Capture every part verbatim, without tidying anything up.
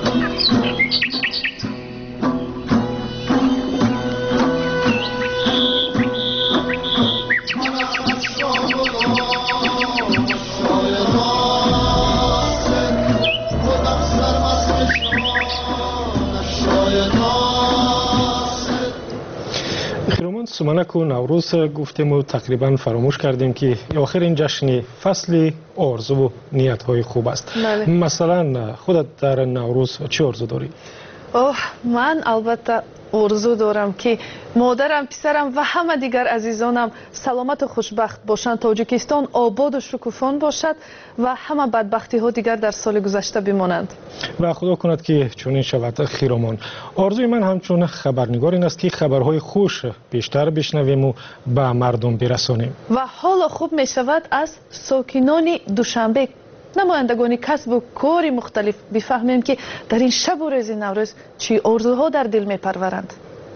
سمنک و نوروز گفتیم و تقریبا فراموش کردیم که آخر این جشن فصل آرزو و نیت های خوب است. بله. مثلا خودت در نوروز چه آرزو داری؟ اوه من البته آرزو دارم که مادرم، پسرم و همه دیگر عزیزانم سلامت و خوشبخت باشند، تاجیکستان آباد و شکوفان باشد و همه بدبختی ها دیگر در سال گذشته بمانند. و خدا کند که چنین شود. خیرمان، آرزوی من همچون خبرنگار این است که خبرهای خوش بیشتر بشنویم و به مردم برسانیم. و حالا خوب می شود از ساکنان دوشنبه، نمایندگان کسب و کار مختلف بفهمیم که در این شب و روز نوروز چی آرزوها در دل می پرورند.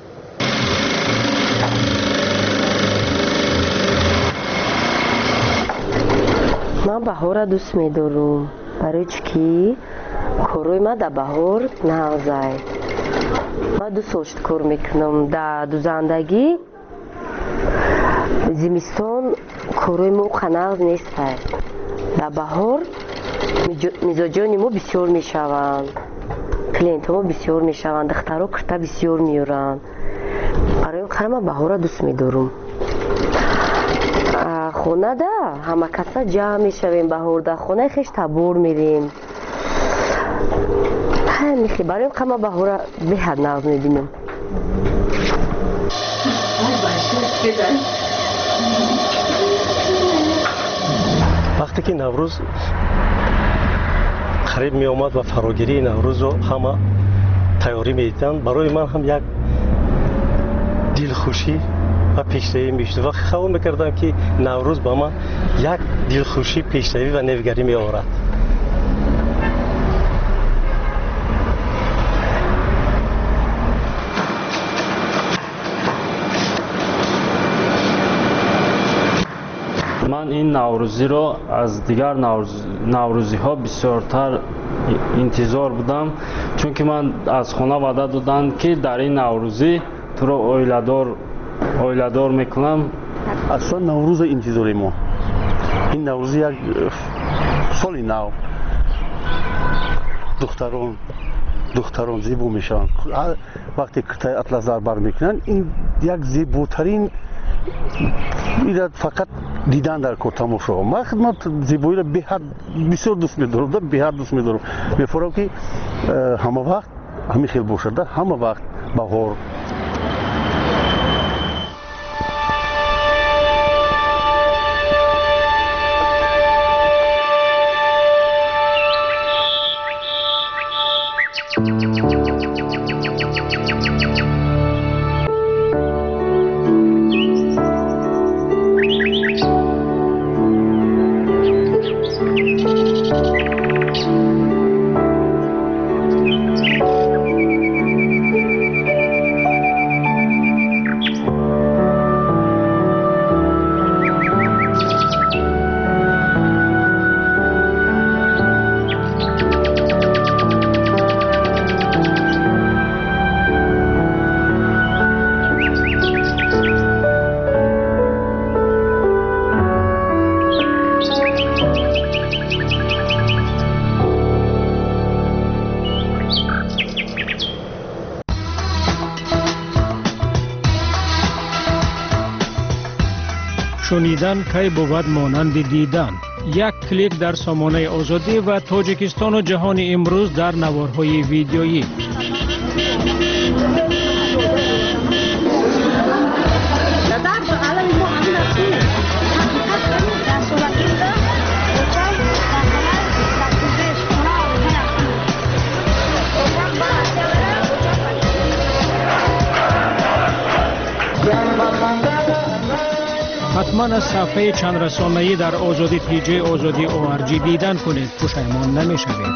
من بهار دوست می دارم برای چی کاروی من در بهار نهازه. من دوست داشت کار میکنم در دوزندگی، زمستان کاروی ما خناز نیست. در بهار مزاجان ما بسیار میشوند، کلینت ما بسیار میشوند، دخترها کرتا بسیار میورند. برای خیلی من بهار دوست میدارم. خونه ده همه کسا جمع میشویم بهار، در خونه خیش تبور میریم. میخی برای خیلی من بهار به حد ناز میبینم. وقتی که نوروز قریب می آمد و فراگیری نوروز رو همه تیاری می دیدند، برای من هم یک دلخوشی و پیشروی می شد و خیال میکردم که نوروز با من یک دلخوشی، پیشروی و نوگری می آورد. من این نوروزی رو از دیگر نوروز... نوروزی ها بسیارتر انتظار بودم، چون که من از خانه وعده دادن که در این نوروزی تو رو اویلادار اویلادار میکنم. اصلا نوروز انتظاری ما این نوروزی یک سال نو، دختران دختران زیبا میشن وقتی کرتای اطلس در بر میکنن. این یک زیباترین ایراد فقط دیدن در کار تماشا. من خدمت زیبایی را به حد بسیار دوست می‌دارم، به حد دوست می‌دارم. می‌فهمم که همه وقت همین خیلی باشد، همه وقت بهار. شنیدن کی بود مانند دیدن. یک کلیک در سامانه آزادی و تاجیکستان و جهان امروز در نوارهای ویدیویی. حتما از صفحه چند رسانه‌ای در آزادی پیجی آزادی او آر جی دیدن کنید، پشیمان نمی‌شوید.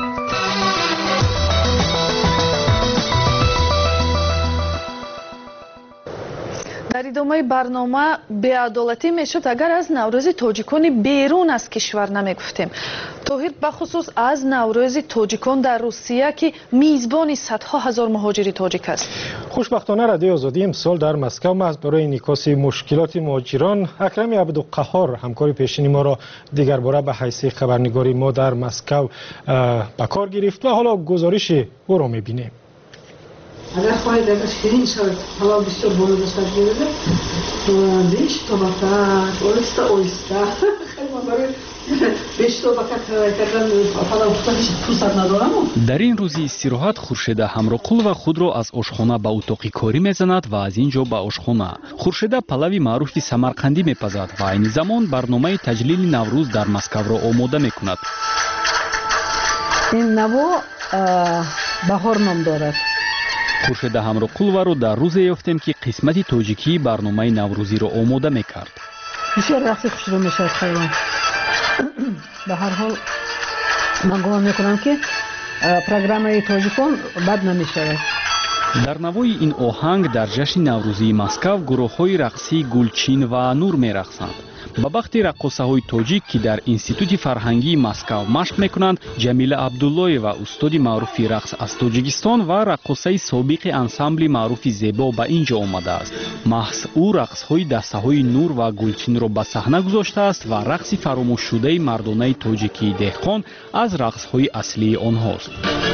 در ادامه برنامه بی‌عدالتی میشد اگر از نوروز تاجیکان بیرون از کشور نمیگفتیم. توحید بخصوص از نوروز تاجیکان در روسیه که میزبان صدها هزار مهاجر تاجیک است. خوشبختانه رادیو آزادی امسال در مسکو محض برای انعکاس مشکلات مهاجران اکرم عبدالقهار همکار پیشین ما را دیگر باره به حیث خبرنگاری ما در مسکو به کار گرفت و حالا گزارش او را می‌بینیم. اگر خواهید اگر شیرین شود حالا بسیار بالا داشته گیرده بیش تو بکر اویستا اویستا خیلی ما برای بیش تو بکر کردن حالا افتادیش فرصت ندارم. در این روزی استراحت خورشیده همراقولова خود را از آشخانه به اتاقی کاری میزند و از اینجا به آشخانه. خورشیده پلوی معروفی سمرقندی میپزد و این زمان برنامه تجلیل نوروز در مسکو را آماده میکند. این نوو بهار نام دارد. خورشیده همراقولова را در روزی یافتیم که قسمت تاجیکی برنامه نوروزی را آماده میکرد. بسیار رقص خوشرو میشد خیلی. به هر حال من گمان میکنم که پروگرام تاجیکان بد نمیشود. در نوای این آهنگ در جشن نوروزی مسکو گروه‌های رقصی گلچین و نور می‌رقصند. با وقت رقاصه‌های تاجیک که در انستیتوت فرهنگی مسکو مشق می‌کنند، جمیله عبدالله و استاد معروف رقص از تاجیکستان و رقاصه سابق انسامبل معروف زیبا به اینجا آمده است. محض او رقص‌های دسته‌های نور و گلچین را به صحنه گذاشته است و رقص فراموش شده مردانه تاجیکی دهقان از رقص‌های اصلی آنهاست.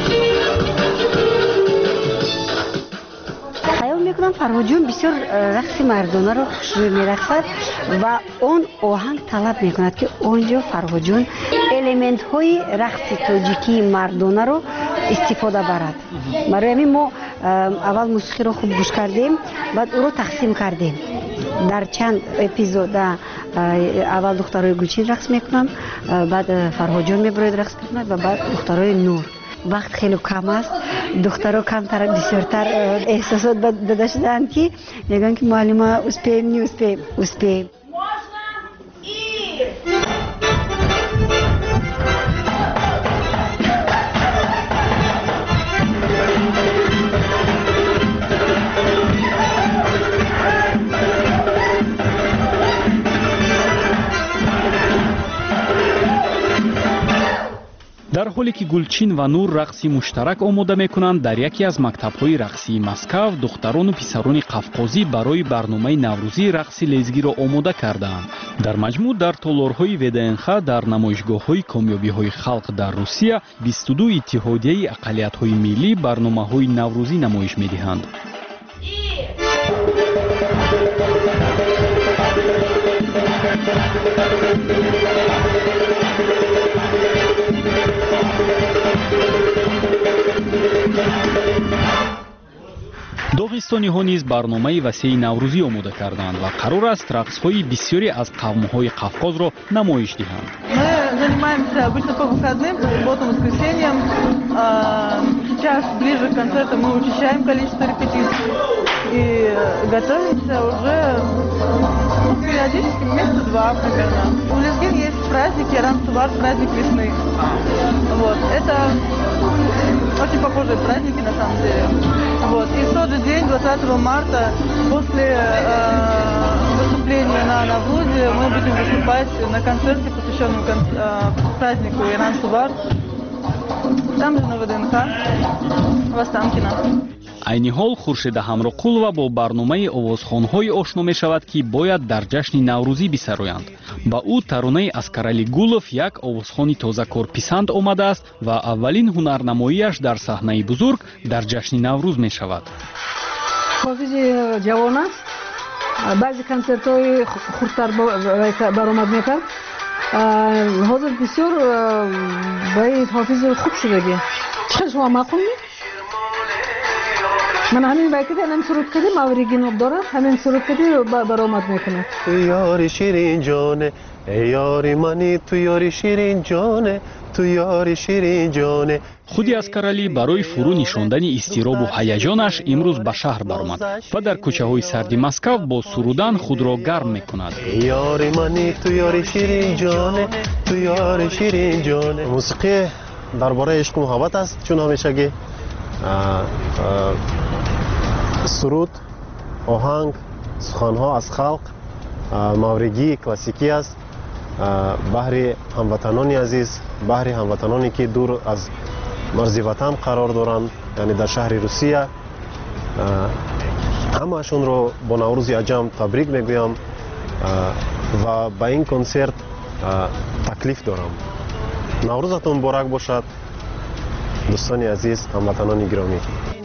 میکنم فرهاجون بسیار رقص مردانه رو خوشروی میرقصد و اون آهنگ طلب میکند که اونجا فرهاجون الیمنت های رقص تاجیکی مردانه رو استفاده برد. برای همین ما اول موسیقی رو خوب گوش کردیم، بعد او رو تقسیم کردیم در چند اپیزود. اول دخترای گلچین رقص میکنن، بعد فرهاجون میبراید رقص میکند و بعد دخترای نور. وقت خیلی کم است، دخترها کمتر بسیارتر احساسات داده شدند که میگن که معلومه اسپیم نی اسپیم اسپیم. در حالی که گلچین و نور رقصی مشترک آماده میکنند، در یکی از مکتب‌های رقصی مسکو دختران و پسران قفقازی برای برنامه نوروزی رقص لیزگی را آماده کردند. در مجموع در تالارهای ودنخ در نمایشگاه‌های کامیابی‌های خلق در روسیه بیست و دو اتحادیه اقلیت‌های ملی برنامه‌های نوروزی نمایش می‌دهند. داغستانی ها نیز برنامه وسیع نوروزی آماده کردند و قرار است رقص‌های بسیاری از قوم‌های قفقاز را نمایش دهند. Мы занимаемся обычно по выходным, по субботам, воскресеньям. Сейчас ближе к концерту мы учащаем количество репетиций и готовимся уже периодически месяца два примерно. У лезгин есть праздник Яран-Сувар, праздник весны. Вот. Это очень похожие праздники на самом деле. Вот. И в тот же день, двадцатого марта, после э, выступления на Наврузе, мы будем выступать на концерте, посвященном кон э, празднику Яран-Сувар. Там же на ВДНХ, в Останкино. айни ҳол хуршида ҳамроқулова бо барномаи овозхонҳое ошно мешавад ки бояд дар ҷашни наврӯзӣ бисароянд. ба ӯ таронаи Аскарали Гулов як овозхони тозакорписанд омадааст ва аввалин ҳунарнамоияш дар саҳнаи бузург дар ҷашни наврӯз мешавад. ҳофизи ҷавон аст, баъзи консертҳои хурдтар баромад мекард. ҳозир бисёр ба ҳофизи хуб шудагӣ. чӣ шумо маъқул не? من همین باید همین سرود کردیم اوریجینال داره همین سرود کردیم برآمد میکنه. تو یاری شیرین جانه ای یاری منی تو یاری شیرین جانه تو یاری شیرین جانه. خودی اسکرالی برای فرو نشاندن استیراب و هیجانش امروز به شهر برآمد و در کوچه‌های سرد مسکو با سرودن خود را گرم میکند. یاری منی تو یاری شیرین جانه تو یاری شیرین جانه. موسیقی درباره عشق و محبت است، چون همیشگی سرود، آهنگ، سخنها از خلق، موریگی کلاسیکی است بحر هموطنان عزیز، بحر هموطنانی که دور از مرز وطن قرار دارند، یعنی در شهر روسیه، همه‌شون رو با نوروز عجم تبریک میگویم و با این کنسرت تکلیف دارم. نوروزتون مبارک باشد دوستان عزیز، هموطنان گرامی.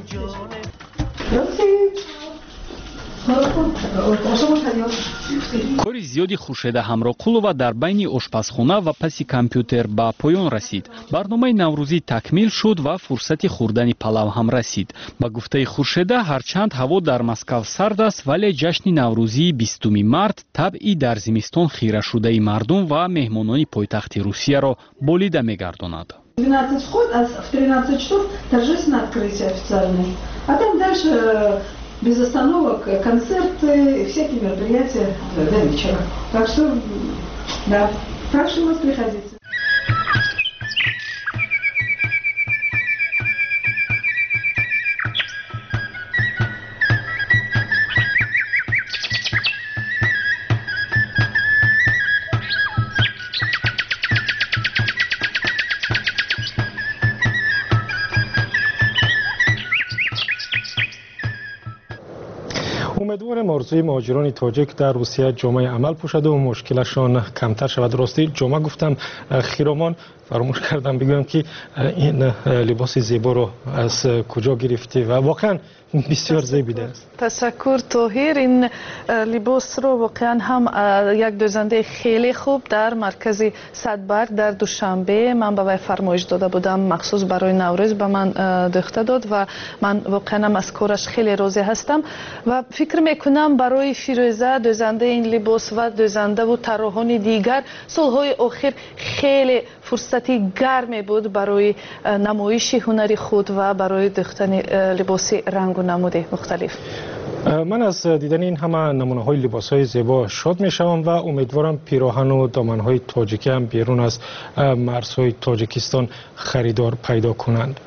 کاری зиёди хуршеда ҳамроқулова дар байни ошпазхона ва паси компютер ба поён расид. барномаи наврӯзӣ такмил шуд ва фурсати хӯрдани палав ҳам расид. ба гуфтаи хуршеда, ҳарчанд ҳаво дар Москав сард аст, вале ҷашни наврӯзии бистуми март табъи дар зимистон хирашудаи мардум ва меҳмонони пойтахти Русияро болида мегардонад. двенадцать вход, а в тринадцать часов торжественное открытие официальное. А там дальше без остановок концерты, всякие мероприятия до вечера. Так что, да, прошу вас приходить. امیدوارم آرزوی مهاجران تاجیک در روسیه جامعه عمل پوشد و مشکلشان کمتر شود. راستی جمعه گفتم خیرامان، فراموش کردم بگویم که این لباس زیبا رو از کجا گرفتی و واقعا بسیار زیبا است. تشکر طاهر. این لباس رو واقعا هم یک دوزنده خیلی خوب در مرکز صدبرگ در دوشنبه من به وی فرمایش داده بودم، مخصوص برای نوروز به من دوخته داد و من واقعا هم از کارش خیلی راضی هستم و فکر میکنم برای فیروزه دوزنده این لباس و دوزنده و طراحان دیگر سالهای آخر خیلی فرصتی گرمی بود برای نمایش هنری خود و برای دوختن لباس رنگ و نمود مختلف. من از دیدن این همه نمونه های لباس های زیبا شاد می شوم و امیدوارم پیراهن و دامن های تاجیکی هم بیرون از مرزهای تاجیکستان خریدار پیدا کنند.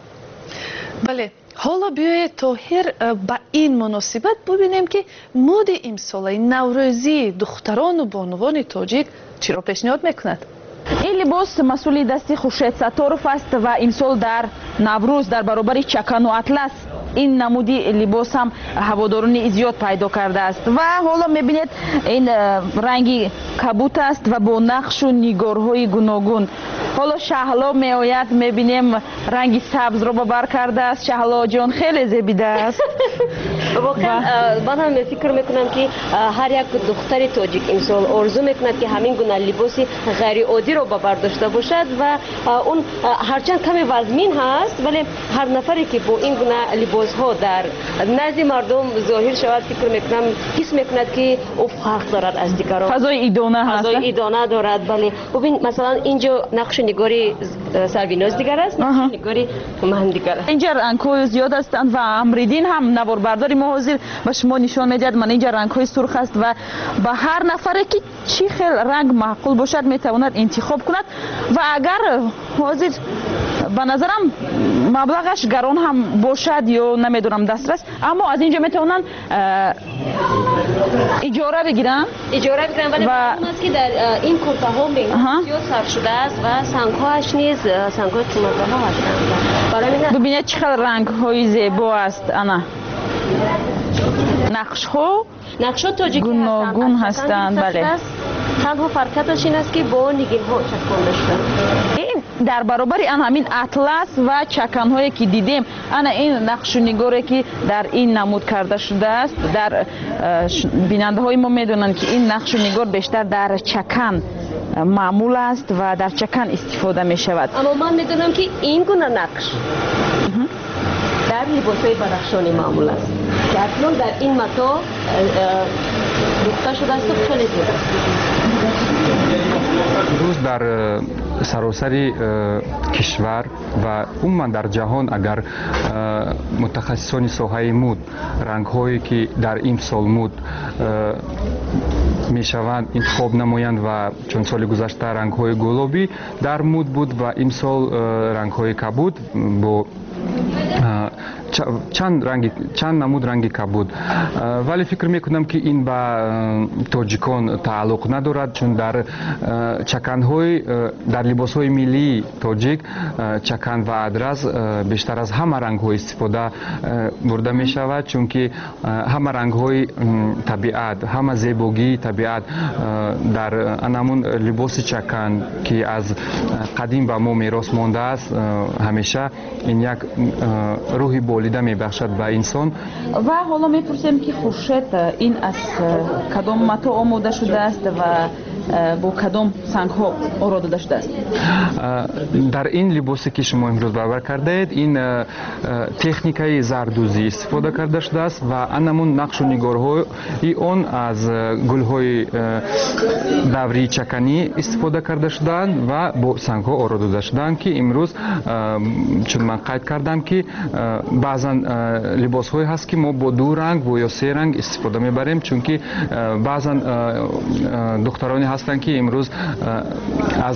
بله، حالا بیایید طاهر با این مناسبت ببینیم که مود امسال نوروزی دختران و بانوان تاجیک چی را پیشنهاد میکند؟ این لباس مسئولی دستی خورشید ستارف است و امسال در نوروز در برابر چکن و اطلس این نمودی لباس هم هواداران زیاد پیدا کرده است و حالا میبینید این رنگی کبوت است و با نقش و نگارهای گوناگون. حالا شهلا میآید، میبینیم رنگی سبز رو بر کرده است. شهلا جان خیلی زیبا است. واقعا من هم فکر میکنم که هر یک دختر تاجیک امسال آرزو میکند که همین گونه لباسی غیر عادی رو بر داشته باشد و اون هرچند کمی وزمین هست ولی هر نفری که با این گونه لباس ها در نزد مردم ظاهر شود فکر میکنم حس میکند که او فرق دارد از دیگران. فضای ایدانه هست. فضای ایدانه دارد. بله ببین مثلا اینجا نقش نگاری سرویناز دیگر است، نقش نگاری من دیگر است. اینجا رنگ‌های زیاد هستند و امریدین هم نواربرداری ما حاضر به شما نشان میدهد. من اینجا رنگ‌های سرخ است و به هر نفری که چی خیل رنگ معقول باشد میتواند انتخاب کند و اگر حاضر به نظرم مبلغش گران هم باشد یا نمیدونم دسترس، اما از اینجا میتونن اجاره بگیرن اجاره بگیرن ولی معلوم است که در این کلفه ها زیاد صرف شده است و سنگ هاش نیز سنگ های قیمت ها هستند. ببینید چقدر رنگ های زیبا است. انا نقش ها نقش ها تاجیکی گوناگون هستند. بله تنها فرقش این است که با نگین ها چکانده شده. این در برابر آن همین اطلس و چکن هایی که دیدیم، انا این نقش و نگاری که در این نمود کرده شده است، در بیننده های ما میدونن که این نقش و نگار بیشتر در چکن معمول است و در چکن استفاده می شود. اما من میدونم که این گونه نقش در لباس‌های بدخشانی معمول است که اکنون در این متا ریخته شده است و خیلی زیاد است. امروز در سراسر کشور و عموما در جهان اگر متخصصان ساحه مد رنگ‌هایی که در این سال مد میشوند انتخاب نمایند و چند سال گذشته رنگ‌های گلابی در مد بود و این سال رنگ‌های کبود با чанд ранги чанд намуд ранги кабуд, вале фикр мекунам ки ин ба тоҷикон тааллуқ надорад, чун дар чаканҳои дар либосҳои миллии тоҷик чакан ва адраз бештар аз ҳама рангҳо истифода бурда мешавад, чунки ҳама рангҳои табиат, ҳама зебогии табиат дар анамун либоси чакан ки аз қадим ба мо мерос мондааст, ҳамеша ин як рӯҳи болида мебахшад ба инсон. ва ҳоло мепурсем ки хуршед ин аз кадом матоъ омода шудааст ва бо кадом сангҳо оро дода шудааст? дар ин либосе ки шумо имрӯз бавар кардаед, ин техникаи зардӯзӣ истифода карда шудааст ва анамун нақшу нигорҳои он аз гулҳои даврии чаканӣ истифода карда шудаанд ва бо сангҳо оро дода шудаанд, ки имрӯз чун ман қайд кардам ки баъзан либосҳое ҳаст ки мо бо ду ранг бо ё се ранг истифода мебарем, чунки баъзан духтароне ҳастанд ки имрӯз аз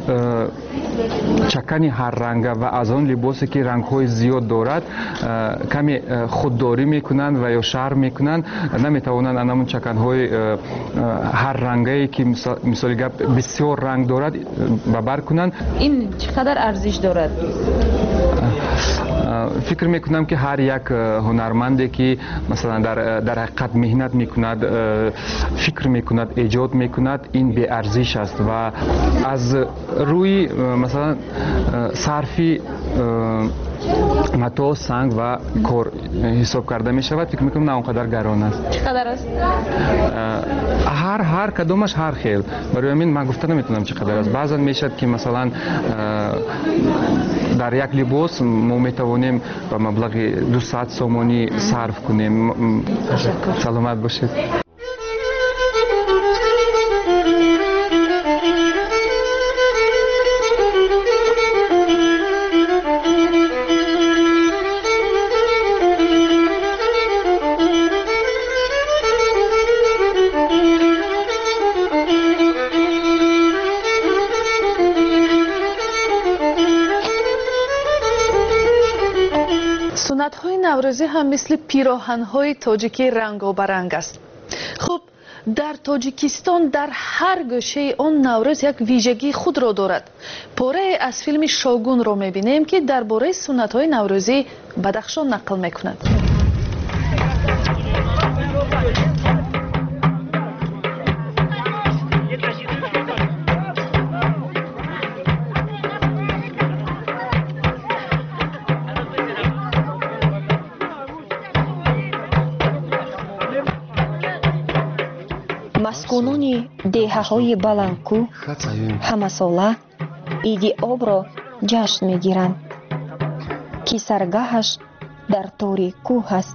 чакани ҳарранга ва аз он либосе ки рангҳои зиёд дорад каме худдорӣ мекунанд ва ё шарм мекунанд, наметавонанд анамун чаканҳои ҳаррангае ки мисоли гап бисёр ранг дорад ба бар кунанд. ин чӣ қадар арзиш дорад? фикр мекунам ки ҳар як ҳунарманде ки масалан дар ҳақиқат меҳнат мекунад, фикр мекунад, эҷод мекунад, ин беарзиш аст ва аз рӯи масалан сарфи матоъ, санг ва кор ҳисоб карда мешавад, фикр мекунам на он қадар гарон аст. Чӣ қадар аст? ҳар ҳар кадомаш ҳар хел. Барои ҳамин ман гуфта наметавонам чӣ қадар аст. Баъзан мешавад ки масалан дар як либос мо метавонем ба маблағи дусад сомонӣ сарф кунем. Саломат бошед. суннатҳои наврӯзӣ ҳам мисли пироҳанҳои тоҷикӣ рангобаранг аст. хуб, дар тоҷикистон дар ҳар гӯшаи он наврӯз як вижагии худро дорад. порае аз филми шогунро мебинем ки дар бораи суннатҳои наврӯзӣ бадахшон нақл мекунад. маскунони деҳаҳои баландкӯҳ ҳамасола иди обро ҷашн мегиранд, ки саргаҳаш дар тори кӯҳ аст.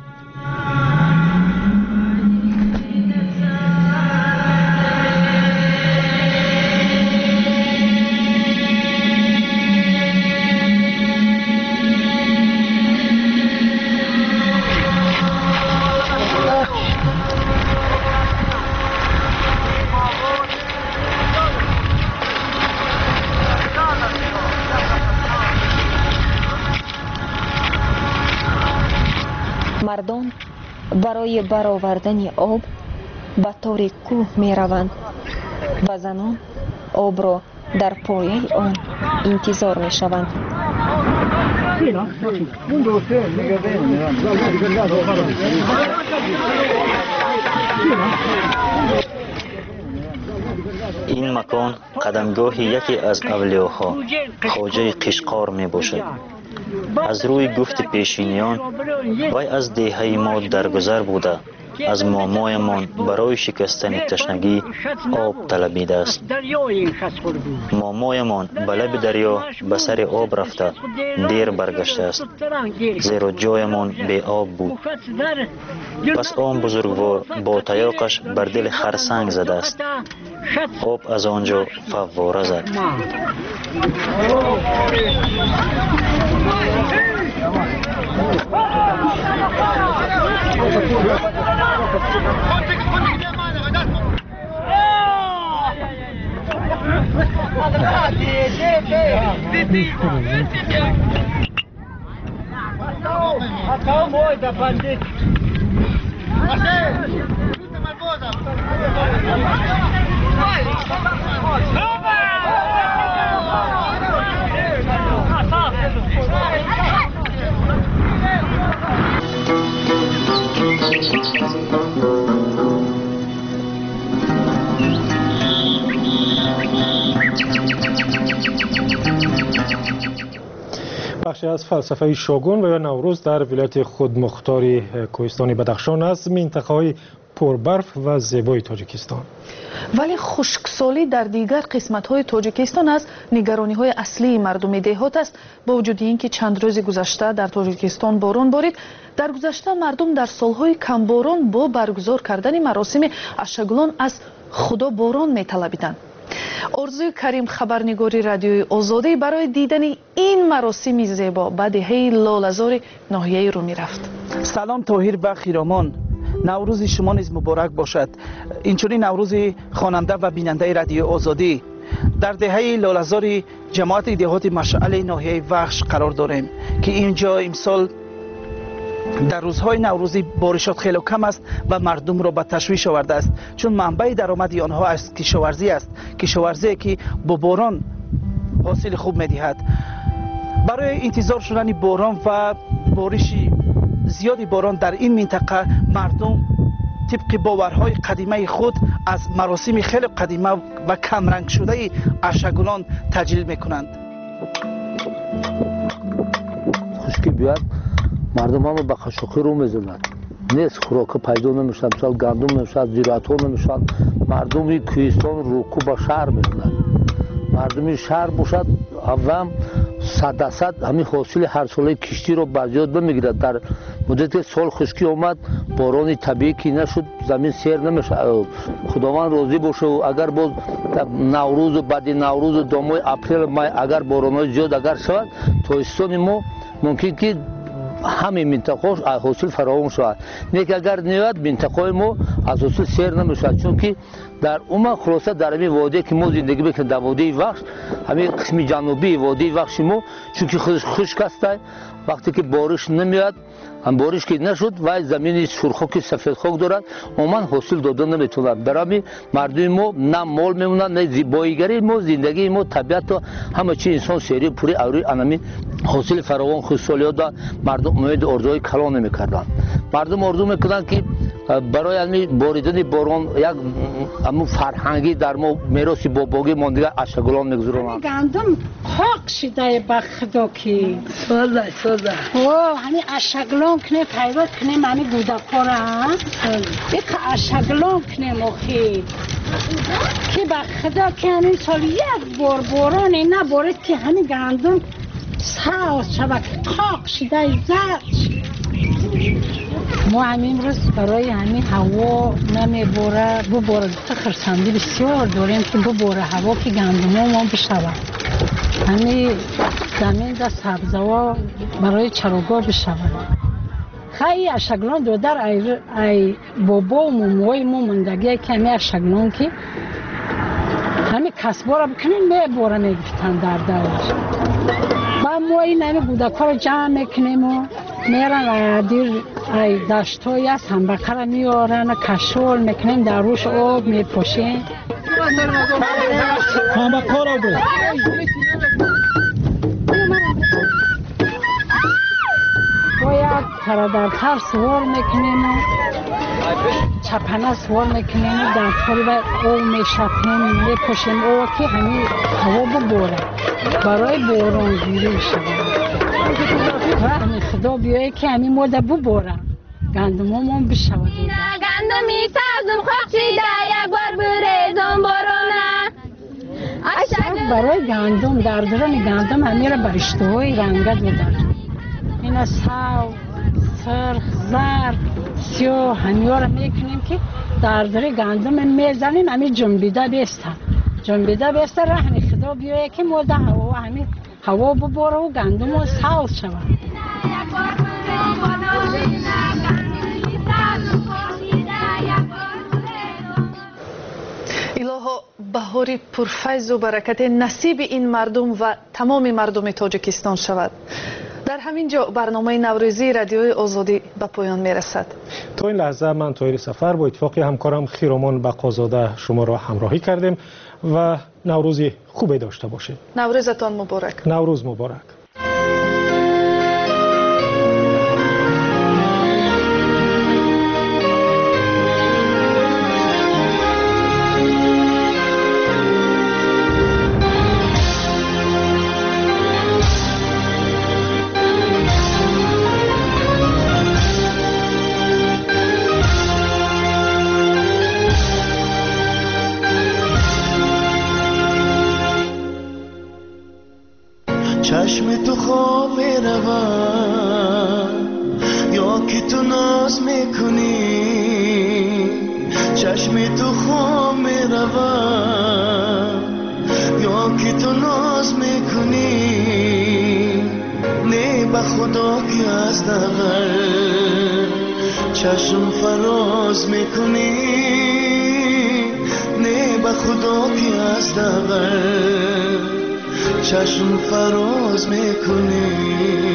мардон барои баровардани об ба тори кӯҳ мераванд ва занон обро дар пояи он интизор мешаванд. ин макон қадамгоҳи яке аз авлиёҳо, хоҷаи Қишқор мебошад. аз рӯи гуфти пешиниён вай аз деҳаи мо даргузар буда аз момоямон барои шикастани ташнагӣ об талабидааст. момоямон ба лаби дарё ба сари об рафта дер баргаштааст, зеро ҷоямон беоб буд. пас он бузургвор бо таяқаш бар дили харсанг задааст. об аз он ҷо фаввора зад. بخشی از فلسفه شوگون و یا نوروز در ولایت خودمختاری کوهستانی بدخشان است، منطقه‌های پربرف و زیبای تاجیکستان. ولی خشکسالی در دیگر قسمت‌های تاجیکستان از نگرانی‌های اصلی مردم دهات است. با وجود اینکه چند روز گذشته در تاجیکستان باران بارید، در گذشته مردم در سال‌های کم باران با برگزار کردن مراسم اشاگلون از خدا باران می‌طلبیدند. آرزوی کریم خبرنگاری رادیوی آزادی برای دیدن این مراسم زیبا به دهه لاله‌زار ناحیه رومی رفت. سلام طاهر و خیرامان، نوروز شما نیز مبارک باشد. اینچنین نوروز خواننده و بیننده رادیو آزادی در دهه لاله‌زار جماعت دهات مشعل ناحیه وخش قرار داریم که اینجا امسال در روزهای نوروزی بارشات خیلی کم است و مردم را به تشویش آورده است، چون منبع درآمد آنها از کشاورزی است، کشاورزی که با باران حاصل خوب می‌دهد. برای انتظار شدن باران و بارش زیادی باران در این منطقه مردم طبق باورهای قدیمی خود از مراسم خیلی قدیمی و کم رنگ شده اشاگلان تجلیل می‌کنند. خشکی بیاد مردم هم به خشکی رو میزنن، نیست خوراک پیدا نمیشن، مثلا گندم نمیشن، زراعت ها نمیشن. مردم کوهستان روکو به شهر میکنن. مردم شهر باشد اول صد درصد همین حاصل هر ساله کشتی رو بازیاد بمیگیرد. در مدت سال خشکی آمد، باران طبیعی که نشد، زمین سیر نمیشه. خداوند راضی باشه و اگر باز نوروز و بعد نوروز و دو ماه اپریل مای اگر باران‌های زیاد اگر شود، تابستان ما ممکن که همین منطقه حاصل فراوان شود. نیک اگر نیاد منطقه ما از حاصل سیر نمیشه، چون که در اون خلاصه در همین وادی که ما زندگی میکنیم، در وادی وخش، همین قسم جنوبی وادی وخش ما چون که خشک است، وقتی که بارش نمیاد، هم بارش که نشد و زمین سرخ سفید خاک دارد، عموما حاصل دادن نمیتوند. برای مردم ما نه مال میمونند، نه زیباییگری ما، زندگی ما، طبیعت و همه چی انسان سری پوری اوری انمی حاصل فراوان خوشحالی داد. مردم امید اردوی کلان نمیکردند. مردم اردو میکنند که برای علمی باریدن باران یک امو فرهنگی در ما میراث باباگی ماندگی اشاگلان میگذارند. گندم خاک شده به خدا که سوزه سوزه او همین اشاگلان کنه پیدا کنه منی گودکارا یک اشاگلان کنه مخی که به خدا که همین سال یک بار بارانی نبارید که همین گندم ساز شود خاک شده زرد. ما همین روز برای همین هوا نمیباره بباره خرسندی بسیار داریم که بباره هوا که گندم ما بشود، همین زمین در سبزه برای چراگاه بشود. خیلی اشاگلان دو در ای, ای بابا و مموی ما مندگی که همین اشاگلان که همین کسبا را بکنین میباره میگفتن در دورش و ما این همین گودکا را جمع میکنیم و میرن دیر دشتایی هست هم بکر میارن کشول میکنیم در روش آب میپوشیم هم بکر آب باید تردرتر سوار میکنیم و چپنه سوار میکنیم در طوری و او میشپنیم میپوشیم او که همین هوا بباره برای باران گیری شده و همین خدا بیایی که همین ماده بباره گندم همون بشود. گندمی سازم خواه شیده یک بار بریزم بارونه برای گندم در دران گندم همین را برشته های رنگت بدر این ساو، سرخ، زرد، سیاه همین را میکنیم که در در گندم میزنیم همین جنبیده بیسته جنبیده بیسته را همین خدا بیایی که ماده هوا همین هوا بباره و گندم و ساوز شود. الها بهاری پرفیض و برکت نصیب این مردم و تمام مردم تاجیکستان شود. در همین جا برنامه نوروزی رادیوی آزادی به پایان میرسد. تا این لحظه من طاهر سفر با اتفاق همکارم خیرامان بقازاده شما را همراهی کردیم و نوروزی خوبی داشته باشید. نوروزتان مبارک. نوروز مبارک. چشم تو خواب روان یا که تو ناز میکنی چشم تو خواب روان یا که تو ناز میکنی نه به خدا که از دغل چشم فراز میکنی نه به خدا که از دغل چشم فراز میکنی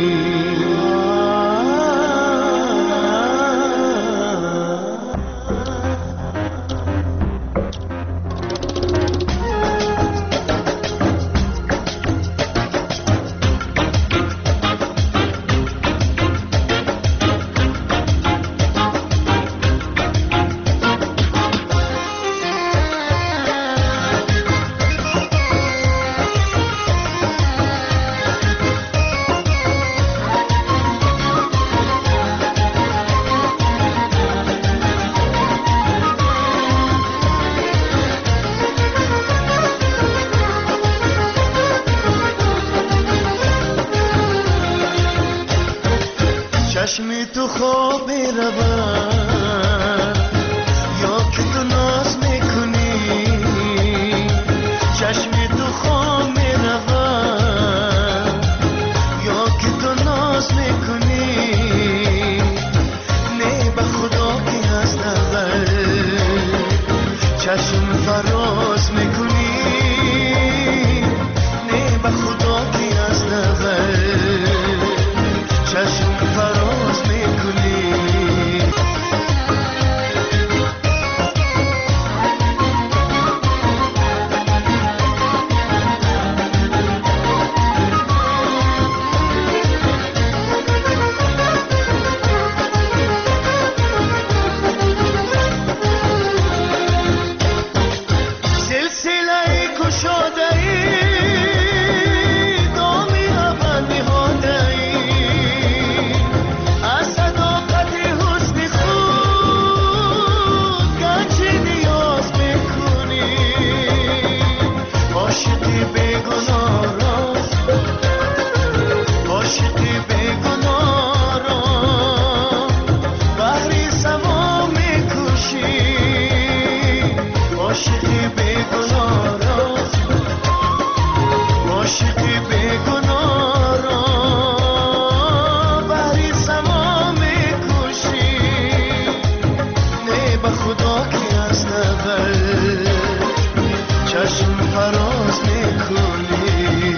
چشم تو خواب روان یا که تو ناز میکنی چشم تو خواب روان یا که تو ناز میکنی نه به خدا که از نظر چشم فراز میکنی نه به خدا که از نظر چشم فراز میکنی سلسله کشاده دامی اول نهاده چشم فراز میکنی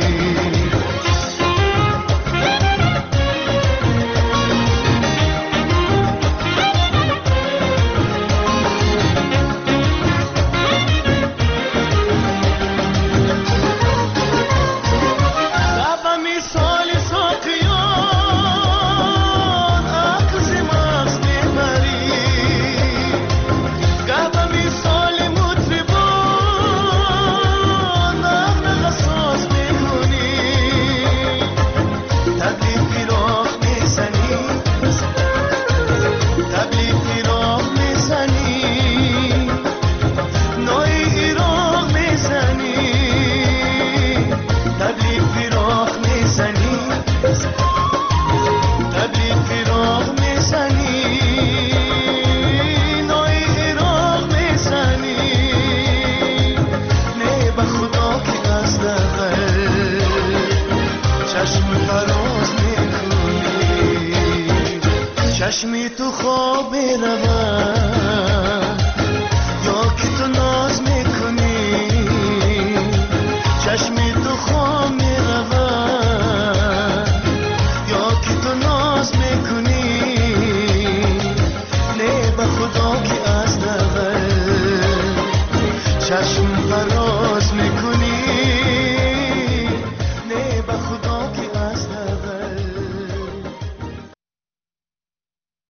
چشمی تو خواب روان یا که تو ناز میکنی چشمی تو خواب روان یا چشم فرا